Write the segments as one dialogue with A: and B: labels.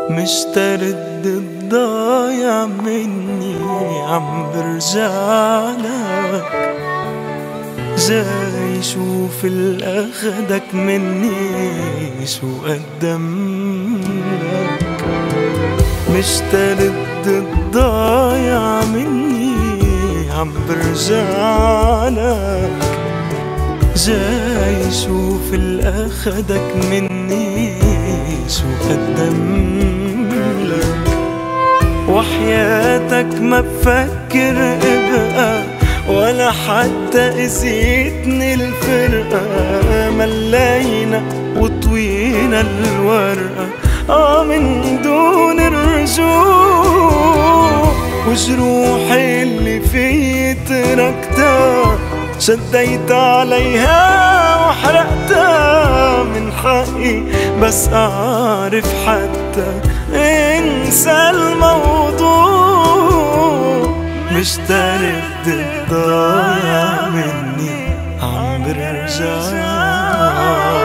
A: مشترد الضايع مني عم برجعلك، جاي شوف الأخدك مني شو قدملك. مشترد الضايع مني عم برجعلك، جاي شوف الأخدك مني شو قدملك. وحياتك ما بفكر ابقى ولا حتى قسيتني الفرقة، ملينا وطوينا الورقة من دون الرجوع. وجروحي اللي في تركتها شديت عليها وحرقتها، من حقي بس أعرف حتى انسى الموضوع. مشترد الضايع مني عم برجعلك.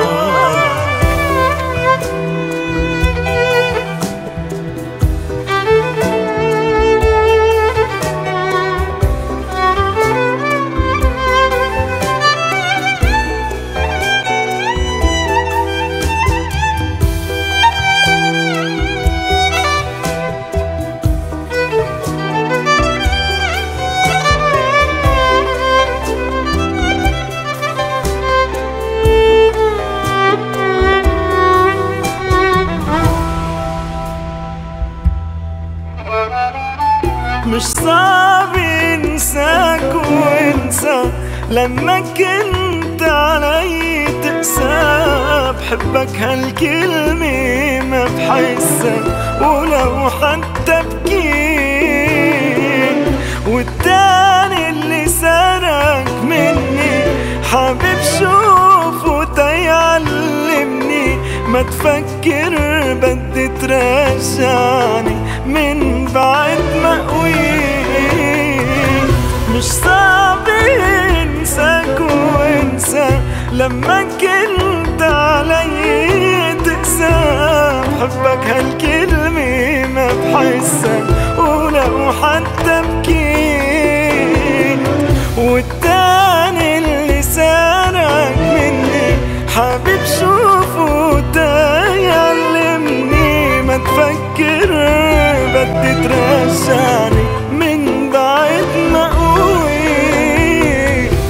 A: مش صعب انساك وانسى لما كنت علي تقسى. بحبك هالكلمة ما بحسها ولو حتى بكيت. والتاني اللي سرق مني حابب شوفه تيعلمني، ما تفكر بدي ترجعني من بعد ما قويت. مش صعب انساك وانسى لما كنت علي تقسى. بحبك هالكلمة ما بحسها ولو حتى بكيت. والتاني اللي سرق مني حابب شوفه تيعلمني، ما تفكر بدي ترجعني من بعد ما قوي.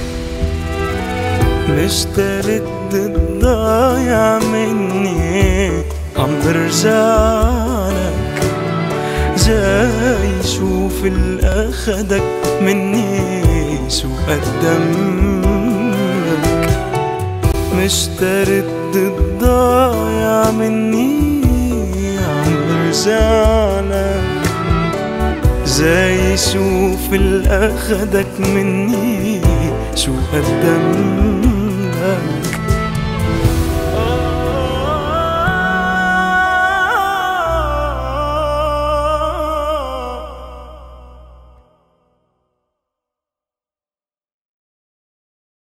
A: مشترد الضايع مني عم برجعلك، جاي شوف الأخدك مني شو قدملك. مشترد الضايع مني عم برجعلك، جاي شوف الأخدك مني شو قدملك.